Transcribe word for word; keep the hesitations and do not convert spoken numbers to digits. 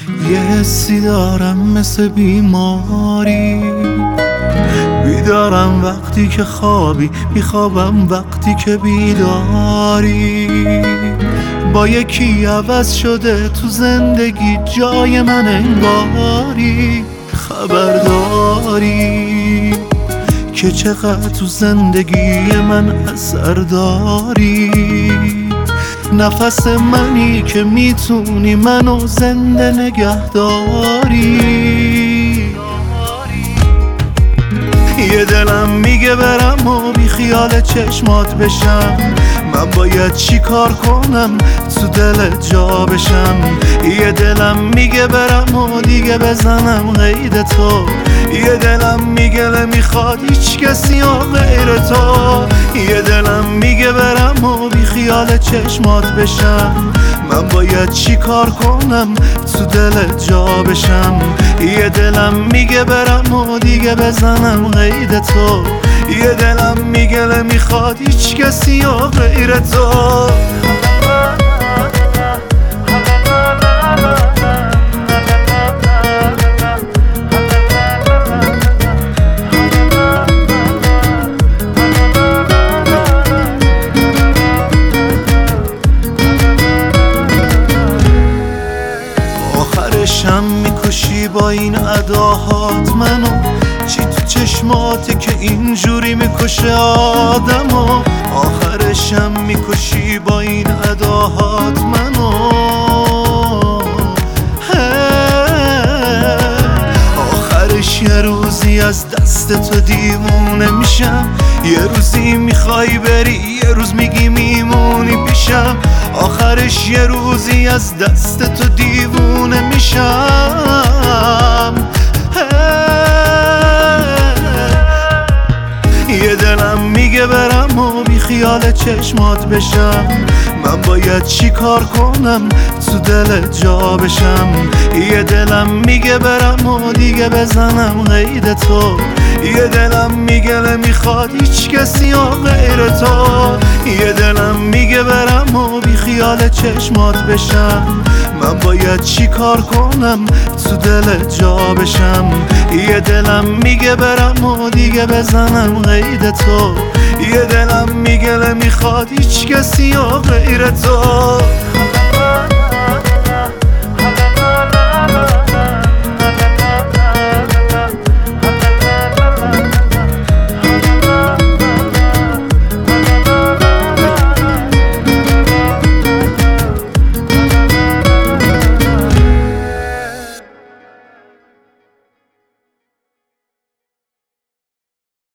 یه حسی دارم مثل بیماری، بیدارم وقتی که خوابی، بیخوابم وقتی که بیداری. با یکی عوض شده تو زندگی جای من انگاری. خبرداری که چقدر تو زندگی من اثر داری. نفس منی که میتونی منو زنده نگه داری. یه دلم میگه برم و بی خیال چشمات بشم. من باید چی کار کنم تو دلت جا بشم. یه دلم میگه برم و دیگه بزنم قید تو. یه دلم میگه نمیخواد هیچ کسی ها غیر تو. یه دلم میگه برم و بی خیال چشمات بشم. من باید چی کار کنم تو دلت جا بشم. یه دلم میگه برم و دیگه بزنم قید تو. یه دلم میگه نمیخواد هیچ کسی ها غیر تو. آخرشم میکشی با این اداهات منو. چی تو چشماتی که اینجوری میکشه آدمو. آخرشم میکشی با این اداهات منو. آخرش یه روزی از دست تو دیوونه میشم. یه روزی میخوای بری، یه روز میگی میمونی پیشم. آخرش یه روزی از دست تو دیوونه میشم. یه دلم میگه برم و بی خیال چشمات بشم. من باید چی کار کنم تو دلت جا بشم. یه دلم میگه برم و دیگه بزنم قید تو. یه دلم میگه نمیخواد هیچ کسی ها غیر تو. یه دلم میگه برم و بی خیال چشمات بشم. من باید چی کار کنم تو دلت جا بشم. یه دلم میگه برم و دیگه بزنم قید تو. یه دلم میگه نمیخواد هیچ کسی ها غیر تو.